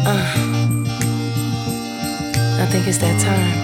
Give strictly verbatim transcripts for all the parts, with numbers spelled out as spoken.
Uh, I think it's that time.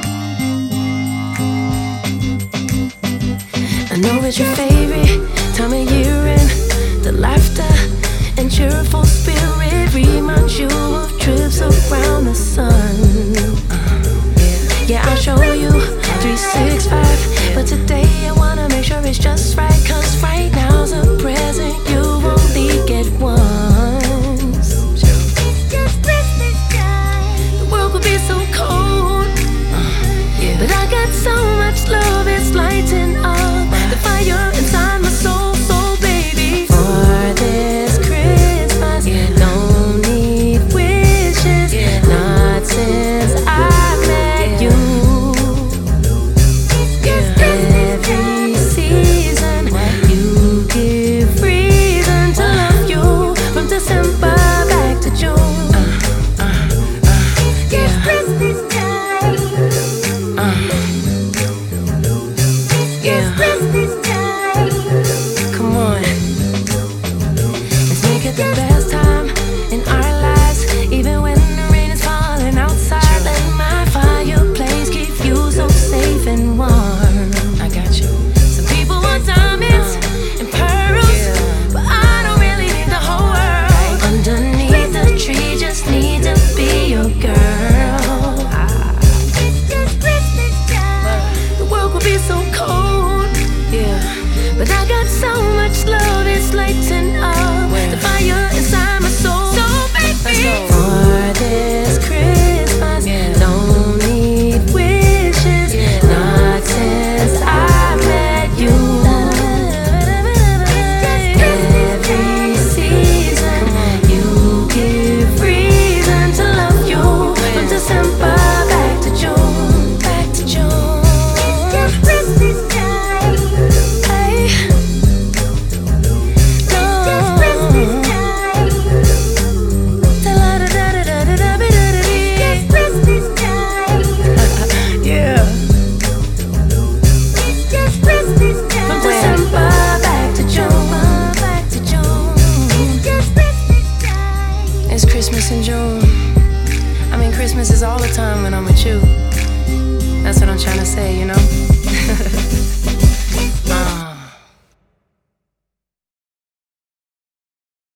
I know it's your favorite time of year, and the laughter and cheerful spirit reminds you of trips around the sun. Uh, yeah, I'll show you three sixty-five, but today I wanna make sure it's just right, 'cause right now's a present you only get once. It's just Christmas time. The world could be so cold, uh, yeah. But I got so much love, it's lighting up the fire inside my soul. So baby, for this Christmas, yeah. Don't need wishes, yeah. Not since I met yeah. you. Yeah. Every season, you give reason to love you, from December back to June. Uh, uh, uh, yeah. Christmas time. Uh, yeah. Christmas time. Come on, let's make it the best time in our lives, even when the rain is falling outside. Let my fireplace keep you so safe and warm. I got you. Some people want diamonds and pearls, but I don't really need the whole world. Underneath the tree, just need to be your girl. It's just Christmas time. The world could be so cold, yeah, but I got so much love, it's lighting up the fire inside my soul. So baby, for this Christmas, don't need wishes, not since I met you. Every season, you give reason to love you, from December back to June, back to June. Just Christmas time. Hey, Just Christmas time. da-la-da-da-da-da-da-da-da-da-dee. Just Christmas time. Yeah. It's just Christmas time. From December back to June, back to June. Just Christmas time. It's Christmas in June. I mean, Christmas is all the time when I'm with you.